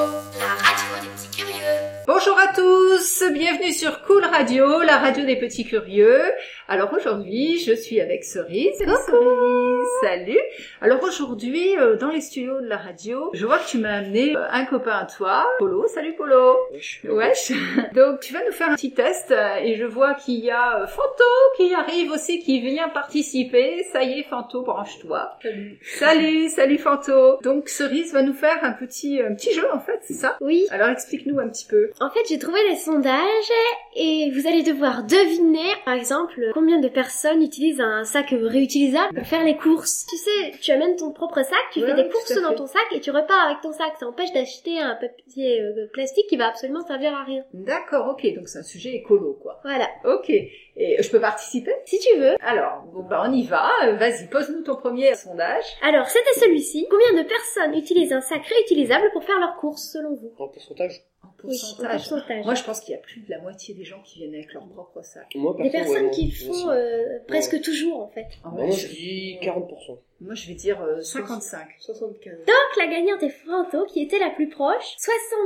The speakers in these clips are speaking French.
la radio des petits curieux. Bonjour à tous, bienvenue sur Cool Radio, la radio des petits curieux. Alors aujourd'hui, je suis avec Cerise. Salut Cerise, salut. Alors aujourd'hui, dans les studios de la radio, je vois que tu m'as amené un copain à toi, Polo. Salut Polo. Wesh. Donc tu vas nous faire un petit test et je vois qu'il y a Fanto qui arrive aussi, qui vient participer. Ça y est Fanto, branche-toi. Salut Fanto. Donc Cerise va nous faire un petit jeu en fait, c'est ça? Oui. Alors explique-nous un petit peu. En fait, j'ai trouvé les sondages et vous allez devoir deviner, par exemple, combien de personnes utilisent un sac réutilisable pour faire les courses. Tu sais, tu amènes ton propre sac, tu fais des courses dans ton sac et tu repars avec ton sac. Ça empêche d'acheter un papier plastique qui va absolument servir à rien. D'accord, ok. Donc c'est un sujet écolo, quoi. Voilà. Ok. Et je peux participer? Si tu veux. Alors, bon, on y va. Vas-y, pose-nous ton premier sondage. Alors, c'était celui-ci. Combien de personnes utilisent un sac réutilisable pour faire leurs courses, selon vous? En pourcentage? En pourcentage. Oui, en pourcentage. Moi, je pense qu'il y a plus de la moitié des gens qui viennent avec leur propre sac. Moi, Des perso, personnes ouais, qui moi font presque toujours, en fait. Ah, Moi, je dis 40%. Moi, je vais dire 55. 75. Donc, la gagnante est Fanto, qui était la plus proche.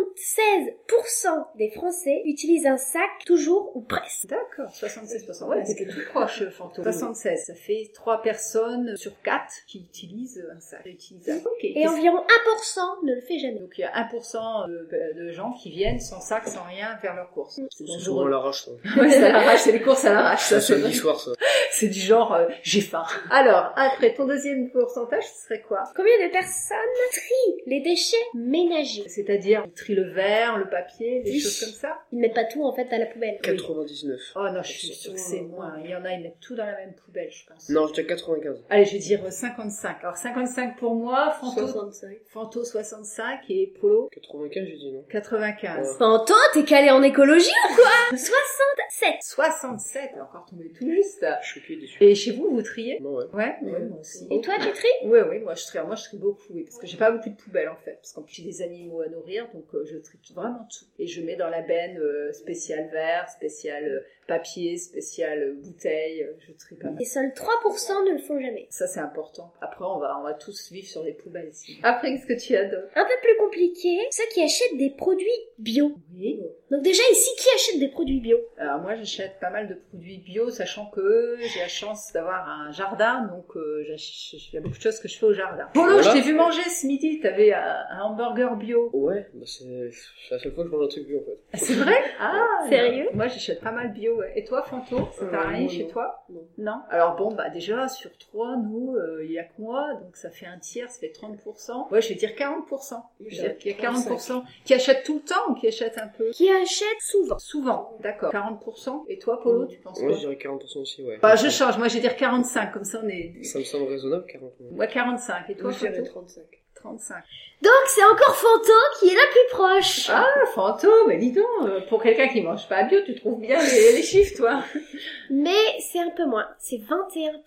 76% des Français utilisent un sac toujours ou presque. D'accord, 76%. Ouais, c'était tout proche, Fanto. 76, ça fait 3 personnes sur 4 qui utilisent un sac réutilisable. Ok. Et environ 1% ne le fait jamais. Donc il y a 1% de gens qui viennent sans sac, sans rien faire leurs courses. C'est Souvent à l'arrache, ça. Ouais, c'est à l'arrache, c'est les courses à l'arrache. Ça, c'est vrai. lundi soir, ça. C'est du genre, j'ai faim. Alors, après, ton deuxième pourcentage, ce serait quoi? Combien de personnes trient les déchets ménagers? C'est-à-dire, ils trient le verre, le papier, des Oui. choses comme ça? Ils ne mettent pas tout, en fait, à la poubelle. 99. Oh non, je suis sûre que c'est moins. Il y en a, ils mettent tout dans la même poubelle, je pense. Non, je dis 95. Allez, je vais dire 55. Alors, 55 pour moi, Fanto 65 et Polo 95, j'ai dit non. 95. Ouais. Fanto, t'es calé en écologie ou quoi? 67. 67, encore tombé tout juste. Je suis choqué, déçu. Et chez vous, vous triez? Non, ouais. Ouais, moi aussi. Et toi, tu tries? Oui, moi je trie beaucoup, oui, parce que j'ai pas beaucoup de poubelles en fait, parce qu'en plus j'ai des animaux à nourrir, donc je trie vraiment tout. Et je mets dans la benne spéciale verre, spéciale papier, spéciale bouteille, je trie pas mal. Et seuls 3% ne le font jamais. Ça c'est important. Après on va tous vivre sur les poubelles ici. Après, qu'est-ce que tu as d'autre? Un peu plus compliqué, ceux qui achètent des produits bio. Oui. Donc déjà ici, qui achète des produits bio? Alors moi j'achète pas mal de produits bio, sachant que j'ai la chance d'avoir un jardin, donc il y a beaucoup de choses que je fais au jardin. Polo, Voilà. je t'ai vu manger ce midi, t'avais un hamburger bio. Ouais, bah c'est la seule fois que je mange un truc bio, en fait. Ah, c'est vrai? Ah, Sérieux? Moi j'achète pas mal bio. Ouais. Et toi Fanto, ça t'arrive moi, chez non. toi? Non. Alors bon, bah déjà sur 3, nous, il y a que moi, donc ça fait un tiers, ça fait 30%. Ouais, je vais dire 40%. Je vais dire qu'il y a 40% qui achètent tout le temps ou qui achètent un peu? Qui achètent souvent. Souvent, d'accord. 40%. Et toi Polo, tu penses Moi, quoi? je dirais 40% aussi, ouais. Bah je change, moi je vais dire 45, comme ça on est... Ça me semble raisonnable, 40. Ouais, 45. Et toi, Fanto? 35. 35. Donc c'est encore Fanto qui est la plus proche. Ah, Fanto, mais dis donc, pour quelqu'un qui mange pas bio, tu trouves bien les chiffres, toi? Mais c'est un peu moins, c'est 21%.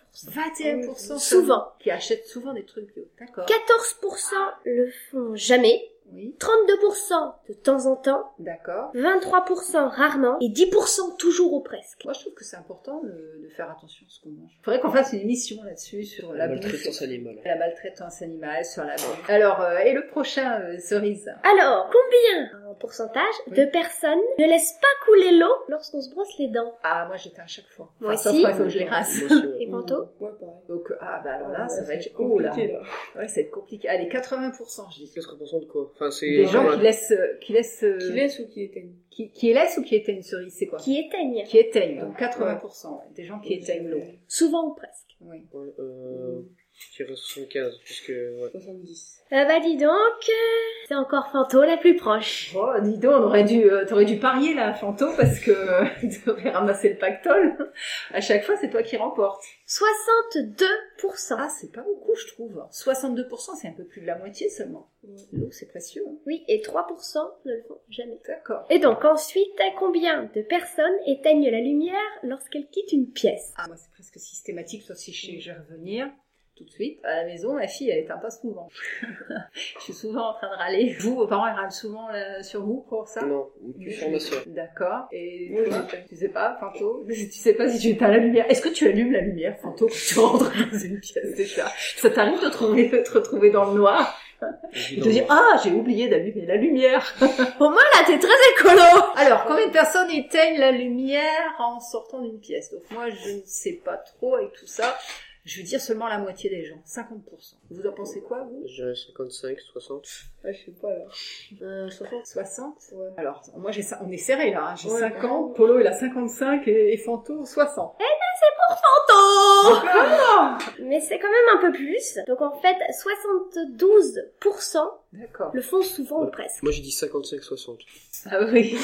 21% Souvent. qui achètent souvent des trucs bio, d'accord. 14% le font jamais. Oui, 32% de temps en temps. d'accord. 23% rarement. Et 10% toujours ou presque. Moi, je trouve que c'est important de faire attention à ce qu'on mange. Il faudrait qu'on fasse une émission là-dessus, sur la maltraitance bouffe, animale. la maltraitance animale, sur la bouffe. Alors, et le prochain, Cerise? Alors, combien en pourcentage de personnes ne laissent pas couler l'eau lorsqu'on se brosse les dents? Ah, moi, j'éteins à chaque fois. Moi sauf aussi. quand il faut que je les rince. Moi aussi, ouais. Et Fanto? Ouais, pareil. Donc, bah alors là, ça va être... compliqué, là. Ouais, ça va être compliqué. Allez, 80%, je dis. 80% de quoi? Enfin, c'est... Des gens genre, qui laissent... Qui laissent ou qui éteignent? qui laissent ou qui éteignent, Cerise, c'est quoi? Qui éteignent. Qui éteignent, donc 80%. Ouais. Des gens qui éteignent l'eau. Souvent ou presque. Oui. Ouais, je dirais 75, parce que, ouais. 70. Bah dis donc, c'est encore Fanto la plus proche. Oh, dis donc, t'aurais dû parier là, Fanto, parce que t'aurais ramassé le pactole. À chaque fois, c'est toi qui remportes. 62%. Ah, c'est pas beaucoup, je trouve. 62%, c'est un peu plus de la moitié seulement. L'eau, c'est précieux. Hein. Oui, et 3% ne le font jamais. D'accord. Et donc ensuite, combien de personnes éteignent la lumière lorsqu'elles quittent une pièce? Ah, moi, c'est presque systématique, sauf si je vais revenir. Tout de suite. À la maison, ma fille, elle éteint pas souvent. Je suis souvent en train de râler. Vous, vos parents, ils râlent souvent sur vous pour ça? Non, plus sur ma soeur. D'accord. Et Oui, toi, j'éteins. tu sais pas, Fanto? Tu sais pas si tu éteins la lumière. Est-ce que tu allumes la lumière, Fanto, quand tu rentres dans une pièce déjà? Ça t'arrive de te retrouver dans le noir? Et de dire, ah, j'ai oublié d'allumer la lumière. Pour moi, là, t'es très écolo. Alors, combien de personnes éteignent la lumière en sortant d'une pièce? Donc moi, je ne sais pas trop avec tout ça. Je veux dire seulement la moitié des gens, 50%. Vous en pensez quoi, vous? Je dirais 55, 60. Je sais pas, là. 60. 60? Ouais. Alors, moi, on est serré, là. Hein. J'ai Ouais, 50, Polo, il a 55 et Fanto, 60. Fanto. Ah Mais c'est quand même un peu plus. Donc en fait, 72% D'accord. le font souvent ou presque. Moi j'ai dit 55, 60. Ah oui.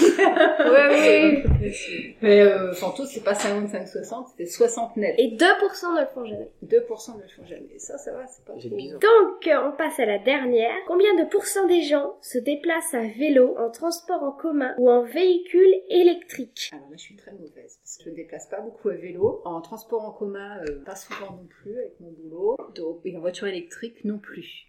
Oui. Mais Fanto, c'est pas 55-60, c'était 60 net. Et 2% ne le font jamais. 2% ne le font jamais. Ça va, c'est pas C'est trop... bizarre. Donc, on passe à la dernière. Combien de pourcents des gens se déplacent à vélo, en transport en commun ou en véhicule électrique? Alors là, je suis très mauvaise parce que je ne me déplace pas beaucoup à vélo. En transport en commun, pas souvent non plus avec mon boulot. Donc, et en voiture électrique non plus.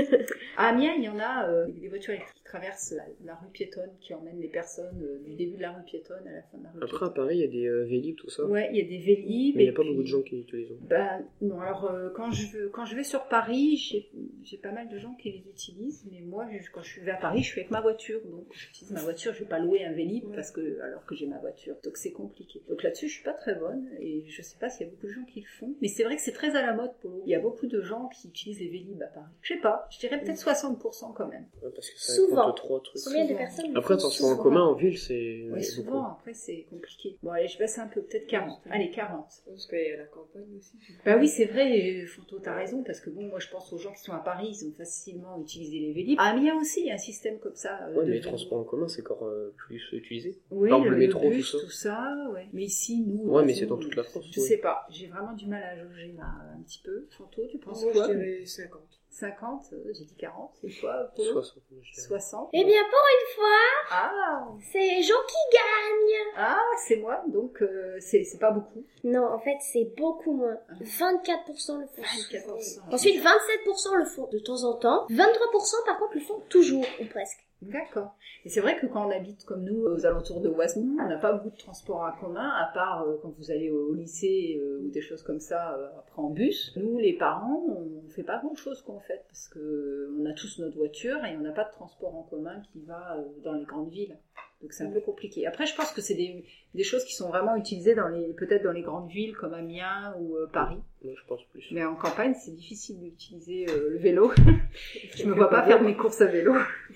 À Amiens, il y en a des voitures électriques qui traversent la rue piétonne, qui emmènent les personnes du début de la rue piétonne à la fin de la rue Après à piétonne. Paris il y a des Vélib, tout ça. Ouais, il y a des Vélib. Mais il n'y a et pas puis- beaucoup de gens qui l'utilisent. Bah non, alors quand je vais sur Paris, j'ai pas mal de gens qui les utilisent, mais moi quand je vais à Paris, je suis avec ma voiture, donc j'utilise ma voiture, je vais pas louer un Vélib parce que alors que j'ai ma voiture, donc c'est compliqué. Donc là-dessus, je suis pas très bonne et je sais pas s'il y a beaucoup de gens qui le font, mais c'est vrai que c'est très à la mode Polo. Il y a beaucoup de gens qui utilisent les Vélib à Paris. Je sais pas, je dirais peut-être 60% quand même. Ouais, parce que ça Souvent. compte 3 trucs. Combien de Souvent. personnes le Après, font transport en souvent? commun en ville, c'est Oui, souvent, beaucoup. après c'est compliqué. Bon allez, je baisse un peu, peut-être 40. Allez, 40. Parce qu'il y a la campagne aussi. Bah oui, c'est vrai, Fanto, t'as raison, parce que bon, moi je pense aux gens qui sont à Paris, ils ont facilement utilisé les Vélib. À Amiens aussi, il y a un système comme ça. Ouais, de mais les vélo. transports en commun, c'est encore plus utilisé. Oui, Par exemple, le métro, bus, tout ça. ouais. Mais ici, nous... Ouais, mais c'est dans toute la France, Je ouais. sais pas, j'ai vraiment du mal à jauger là, un petit peu. Fanto, tu penses Moi, quoi? je dirais 50. 50, j'ai dit 40, et toi, Polo? 60, moi, je dirais. 60. Eh bien, pour une fois, Ah, c'est Jean qui gagne. ah c'est moi, donc c'est pas beaucoup. Non, en fait, c'est beaucoup moins. 24% le font. 24%. Ensuite, 27% le font de temps en temps. 23% par contre le font toujours ou presque. D'accord. Et c'est vrai que quand on habite comme nous aux alentours de Oisemont, on n'a pas beaucoup de transports en commun, à part quand vous allez au lycée ou des choses comme ça, après en bus. Nous, les parents, on fait pas grand-chose qu'on fait parce que on a tous notre voiture et on n'a pas de transport en commun qui va dans les grandes villes. Donc c'est un peu compliqué. Après, je pense que c'est des choses qui sont vraiment utilisées peut-être dans les grandes villes comme Amiens ou Paris. Moi, je pense plus. Mais en campagne, c'est difficile d'utiliser le vélo. Je me vois pas faire mes courses à vélo.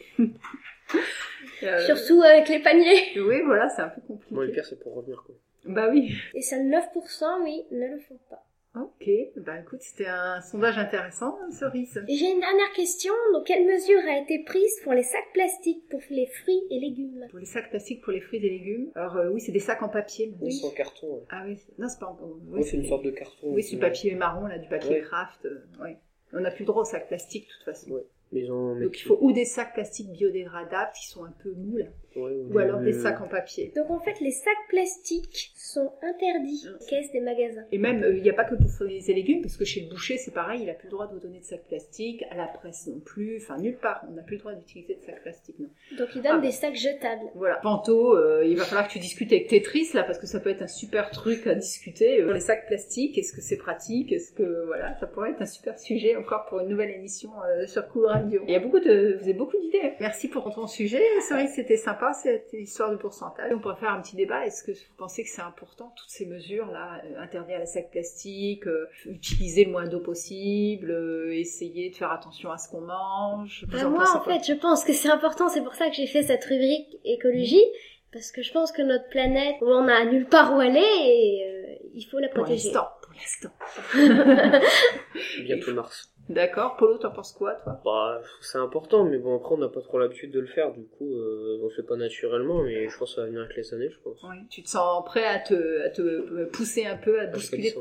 Surtout avec les paniers. Oui, voilà, c'est un peu compliqué. Moi, le pire, c'est pour revenir, quoi. Bah oui. Et seuls 9%, oui, ne le font pas. Ok, bah écoute, c'était un sondage intéressant, Cerise. Et j'ai une dernière question. Donc, quelle mesure a été prise pour les sacs plastiques pour les fruits et légumes? Pour les sacs plastiques pour les fruits et légumes. Alors oui, c'est des sacs en papier. Ils sont en carton, ouais. Ah oui, non, c'est pas en... Ouais, c'est une sorte de carton. Oui, c'est du papier marron, là, du papier Ouais. craft. Ouais. On n'a plus le droit aux sacs plastiques, de toute façon. Ouais. Mais ils en mettent- Donc il faut ou des sacs plastiques biodégradables qui sont un peu mous, là, Ouais, ou alors des sacs en papier. Donc, en fait, les sacs plastiques sont interdits aux caisses des magasins. Et même, il n'y a pas que pour fruits et légumes, parce que chez le boucher, c'est pareil, il n'a plus le droit de vous donner de sacs plastiques, à la presse non plus, enfin nulle part, on n'a plus le droit d'utiliser de sacs plastiques, non. Donc, ils donnent des sacs jetables. Voilà. Panto, il va falloir que tu discutes avec Tetris, là, parce que ça peut être un super truc à discuter. Les sacs plastiques, est-ce que c'est pratique? Est-ce que, voilà, ça pourrait être un super sujet encore pour une nouvelle émission sur Cool Radio. Il y a vous avez beaucoup d'idées. Merci pour ton sujet, Cerise, c'était sympa, cette histoire de pourcentage. On pourrait faire un petit débat. Est-ce que vous pensez que c'est important, toutes ces mesures-là, interdire les sacs plastiques, utiliser le moins d'eau possible, essayer de faire attention à ce qu'on mange? Vous Moi, pensez en quoi? fait, je pense que c'est important. C'est pour ça que j'ai fait cette rubrique écologie. Parce que je pense que notre planète, on a nulle part où aller et il faut la protéger. Pour l'instant. Bientôt Mars. D'accord. Polo, t'en penses quoi, toi? Bah, c'est important, mais bon, après, on n'a pas trop l'habitude de le faire, du coup, on le fait pas naturellement, mais je pense que ça va venir avec les années, je pense. Oui. Tu te sens prêt à te pousser un peu, à te bousculer,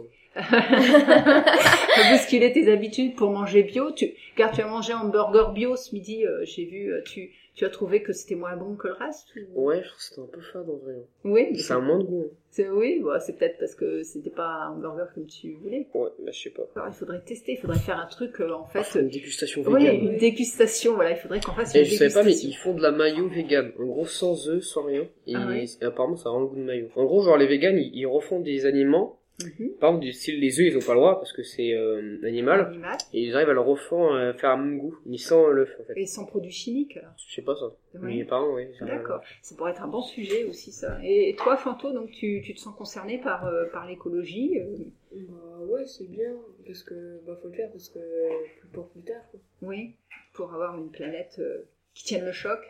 à bousculer tes habitudes pour manger bio. Regarde, tu as mangé un burger bio ce midi, j'ai vu, tu as trouvé que c'était moins bon que le reste ou... Ouais, je trouve que c'était un peu fade en vrai. Oui, mais Ça a moins de goût. oui, bah, c'est peut-être parce que c'était pas un burger comme tu voulais. Ouais, bah je sais pas. Alors, il faudrait tester, il faudrait faire un truc en fait. Une dégustation Oui, vegan. une dégustation, voilà, il faudrait qu'on fasse Et une je savais pas, mais dégustation. ils font de la mayo vegan. En gros, sans œufs, sans rien. Et Ah ouais. apparemment, ça rend le goût de mayo. En gros, genre, les vegans, ils refont des aliments Par exemple, du style les œufs, ils ont pas le droit parce que c'est animal. Animal. Et ils arrivent à le refondre, faire un même goût, ni sans l'œuf en fait. Et sans produits chimiques, alors. Je sais pas ça. Oui. Mais mes parents, oui. D'accord. Ça pourrait être un bon sujet aussi, ça. Et toi, Fanto, donc tu te sens concerné par l'écologie Bah ouais, c'est bien, parce que faut le faire, parce que pour plus tard, quoi. Oui, pour avoir une planète qui tienne le choc,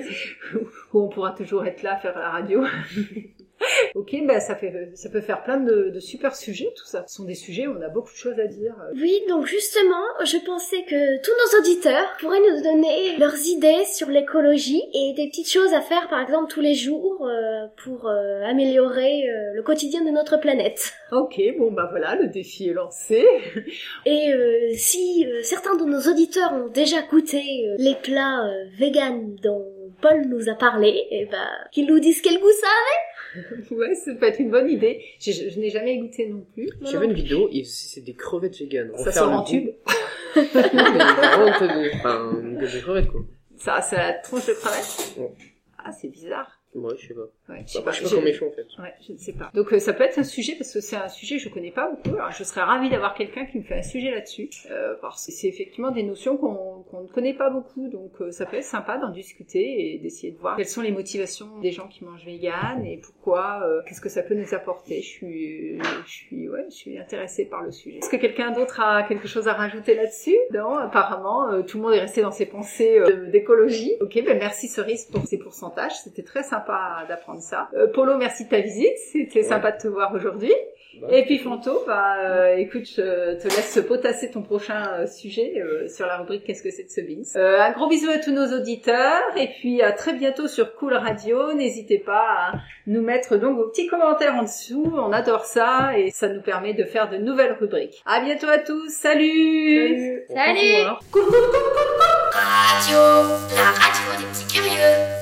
où on pourra toujours être là, faire la radio. Ok, bah ça peut faire plein de super sujets, tout ça. Ce sont des sujets où on a beaucoup de choses à dire. Oui, donc justement, je pensais que tous nos auditeurs pourraient nous donner leurs idées sur l'écologie et des petites choses à faire, par exemple, tous les jours pour améliorer le quotidien de notre planète. Ok, bon bah voilà, le défi est lancé. Et si certains de nos auditeurs ont déjà goûté les plats véganes dont Paul nous a parlé, et bah qu'ils nous disent quel goût ça a. Ouais, ça peut être une bonne idée. Je n'ai jamais goûté non plus. J'ai vu une vidéo, c'est des crevettes véganes. Ça sort en tube. Non, mais vraiment, des crevettes quoi. Ça, c'est la tronche de crevette. Ouais. Ah, c'est bizarre. Ouais, je sais pas. Ouais, Je sais pas comment ils font en fait. Ouais, je ne sais pas. Donc ça peut être un sujet parce que c'est un sujet que je connais pas beaucoup. Alors je serais ravie d'avoir quelqu'un qui me fait un sujet là-dessus parce que c'est effectivement des notions qu'on ne connaît pas beaucoup. Donc ça peut être sympa d'en discuter et d'essayer de voir quelles sont les motivations des gens qui mangent vegan et pourquoi, qu'est-ce que ça peut nous apporter. Je suis intéressée par le sujet. Est-ce que quelqu'un d'autre a quelque chose à rajouter là-dessus? Non, apparemment tout le monde est resté dans ses pensées d'écologie. Ok, ben merci Cerise pour ces pourcentages. C'était très sympa d'apprendre ça. Polo, merci de ta visite, c'était sympa de te voir aujourd'hui. Et puis Fanto, écoute, je te laisse potasser ton prochain sujet sur la rubrique Qu'est-ce que c'est de ce Beans. Un gros bisou à tous nos auditeurs et puis à très bientôt sur Cool Radio. N'hésitez pas à nous mettre donc vos petits commentaires en dessous, on adore ça et ça nous permet de faire de nouvelles rubriques. À bientôt à tous, salut. Salut. Radio, la radio des petits